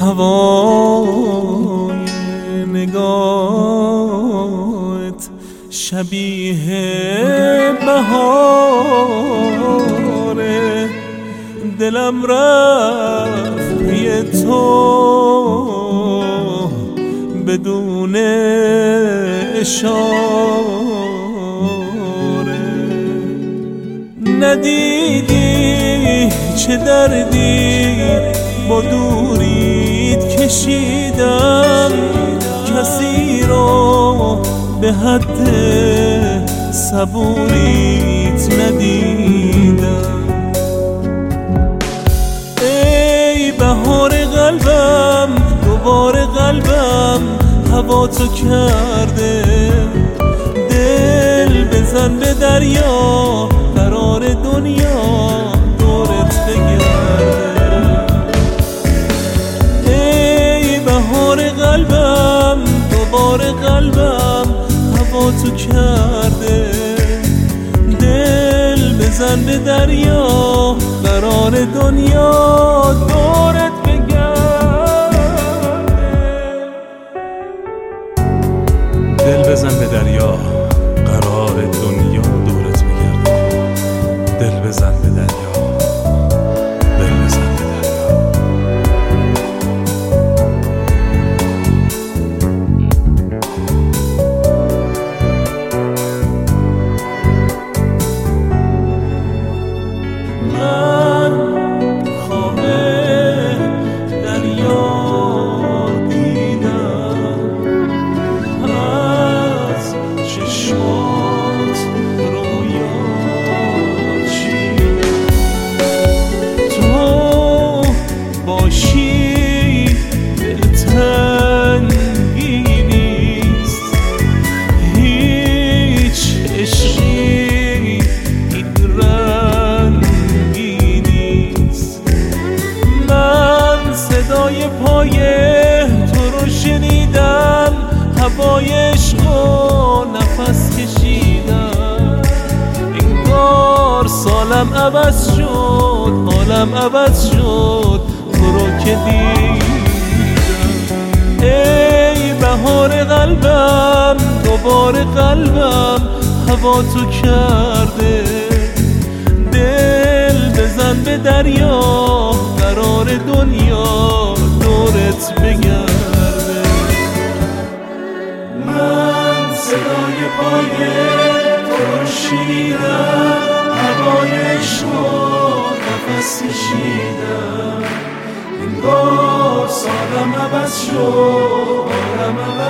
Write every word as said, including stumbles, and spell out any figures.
هوای نگاهت شبیه بهاره، دلم رفت پی تو بدون اشاره. ندیدی چه دردی با دوریت کشیدم، کسی رو به حد صبوریت ندیدم. ای بهار قلبم، دوباره قلبم هوا تو کرده، دل بزن به دریا، قرار دنیا دورت بگرده. ای بهار قلبم، دوباره قلبم هوا تو کرده، دل بزن به دریا، قرار دنیا دورت دل بزن به دریا، قرار دنیا دورت بگرده. دل بزن به دریا، دل بزن به دریا. من خواه دریا پای تو رو شنیدم، هوای عشق و نفس کشیدم. انگار سالم عوض شد، حالم عوض شد، تو رو که دیدم. ای بهار قلبم، دوباره قلبم هوا تو کرده، دل بزن به دریا، قرار دنیا دورت بگرده. من صدای پای تو رو شنیدم، هوای عشق و نفس کشیدم. انگار سالم عوض شد، حالم عوض